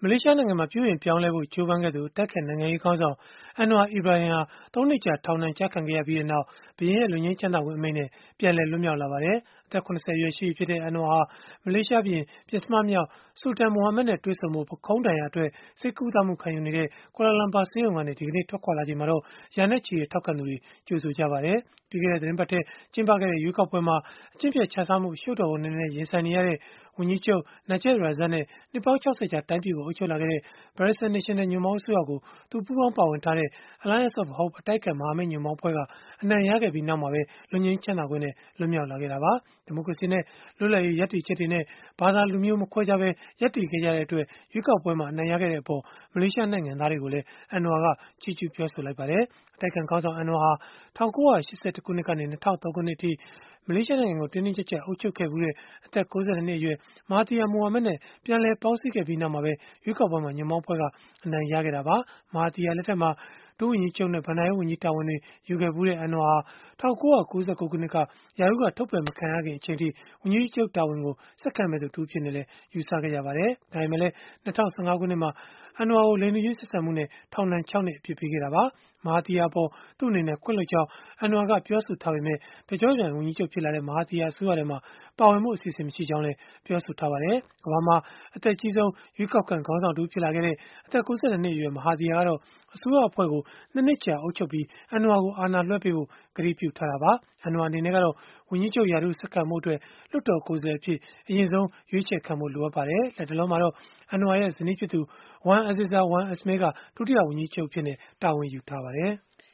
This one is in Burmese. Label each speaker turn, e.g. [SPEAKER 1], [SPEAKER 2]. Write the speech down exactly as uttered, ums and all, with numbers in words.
[SPEAKER 1] မလေးရှားနိုင်ငံမှာ ပြုပြင်ပြောင်းလဲဖို့ ကြိုးပမ်းခဲ့သူ အတိုက်အခံနိုင်ငံရေးခေါင်းဆောင် Anwar Ibrahim ဟာ သုံးနှစ်ကြာ ထောင်ဒဏ်ကျခံခဲ့ရပြီးနောက် ဘုရင်ရဲ့ လွတ်ငြိမ်းချမ်းသာခွင့်အမိန့်နဲ့ ပြန်လည်လွတ်မြောက်လာပါတယ်။ အသက် ၇၀ အရွယ်ရှိပြီဖြစ်တဲ့ Anwar ဟာ မလေးရှားဘုရင် ပဉ္စမမြောက် Sultan Mohammed နဲ့ တွေ့ဆုံဖို့ ပုခုံးဒဏ်ရာအတွက် ဆေးကုသမှု ခံယူနေတဲ့ ကွာလာလမ်ပါ ဆေးရုံကနေ ဒီကနေ့ ထွက်ခွာလာချိန်မှာတော့ ရာနဲ့ချီတဲ့ ထောက်ခံသူတွေ ကြိုဆိုခဲ့ကြပါတယ်။ ပြီးခဲ့တဲ့ သီတင်းပတ်ထဲ ကျင်းပခဲ့တဲ့ ရွေးကောက်ပွဲမှာ အကျင့်ပျက်ခြစားမှု အရှုပ်တော်ပုံတွေနဲ့ ရင်ဆိုင်နေရတဲ့ ဝန်ကြီးချုပ် Najib Razak နဲ့ နှစ်ပေါင်း ၆၀ ကြာ တိုင်းပြည်ကို အုပ်ချုပ်လာခဲ့တဲ့ Barisan National ညွန့်ပေါင်းအစိုးရကို သူပူးပေါင်းပါဝင်ထားတဲ့ Alliance of Hope အတိုက်အခံ မဟာမိတ်ညွန့်ပေါင်းအဖွဲ့က အနိုင်ရခဲ့ပြီးနောက်မှာပဲ လွတ်ငြိမ်းချမ်းသာခွင့်နဲ့ လွတ်မြောက်လာခဲ့တာပါ။ ဒီမိုကရေစီနဲ့ လွတ်လပ်ရေး ရပ်တည်ချက်တွေနဲ့ ဘာသာလူမျိုး မခွဲခြားဘဲ ရပ်တည်ခဲ့ကြတဲ့အတွက် ရွေးကောက်ပွဲမှာ အနိုင်ရခဲ့တဲ့အပေါ် မလေးရှားနိုင်ငံသားတွေကိုလည်း Anwar က ချီးကျုးပြောဆိုလိုက်ပါတယ်။ အတိုက်အခံခေါင်းဆောင် Anwar ဟာ ၁၉၈၁ ခုနှစ်ကနေ ၂၀၀၃ ခုနှစ်အထိ မလေးရှားနိုင်ငံကို တင်းတင်းကျပ်ကျပ် အုပ်ချုပ်ခဲ့ဖူးတဲ့ အသက် ၉၂ နှစ်အရွယ် Mahathir Mohamad နဲ့ ပြန်လည်ပေါင်းစည်းခဲ့ပြီးနောက်မှာပဲ ရွေးကောက်ပွဲမှာ ညွန့်ပေါင်းအဖွဲ့က အနိုင်ရခဲ့တာပါ။ Mahathir လက်ထက်မှာ ဒုဝန်ကြီးချုပ်နဲ့ ဘဏ္ဍာရေးဝန်ကြီး တာဝန်တွေ ယူခဲ့ဖူးတဲ့ Anwar ဟာ ၁၉၉၉ ခုနှစ်က ရာထူးက ထုတ်ပယ်မခံရခင် အချိန်အထိ ဝန်ကြီးချုပ်တာဝန်ကို ဆက်ခံမယ့်သူ တဦးအဖြစ်နဲ့လည်း ယူဆခဲ့ကြပါတယ်။ ဒါပေမဲ့လည်း ၂၀၁၅ ခုနှစ်မှာ Anwar ကို လိင်တူချင်းဆက်ဆံမှုနဲ့ ထောင်ဒဏ် ၆ နှစ် အပြစ်ပေးခဲ့တာပါ။ Mahathir အပေါ် သူ့အနေနဲ့ ခွင့်လွှတ်ကြောင်း Anwar ကပြောဆိုထားပေမဲ့ တကျော့ပြန် ဝန်ကြီးချုပ်ဖြစ်လာတဲ့ Mahathir အစိုးရမှာ ပါဝင်ဖို့ အစီအစဉ် မရှိကြောင်းလည်း ပြောဆိုထားပါတယ်။ ကမ္ဘာမှာ အသက်အကြီးဆုံး ရွေးကောက်ခံ ခေါင်းဆောင်တဦး ဖြစ်လာခဲ့တဲ့ အသက် ၉၂ နှစ်အရွယ် Mahathir ကတော့ အစိုးရအဖွဲ့ကို ၂ နှစ်ကြာ အုပ်ချုပ်ပြီး Anwar ကို အာဏာလွှဲပေးဖို့ ကတိပြုထားတာပါ။ Anwar အနေနဲ့ကတော့ ဝန်ကြီးချုပ်ရာထူး ဆက်ခံဖို့အတွက် လွှတ်တော်ကိုယ်စားလှယ်အဖြစ် အရင်ဆုံး ရွေးချယ်ခံဖို့ လိုအပ်ပါတယ်။ လတ်တလောမှာတော့ Anwar ရဲ့ ဇနီးဖြစ်သူ Wan Azizah Wan Ismail က ဒုတိယဝန်ကြီးချုပ်အဖြစ် တာဝန်ယူထားပါတယ်။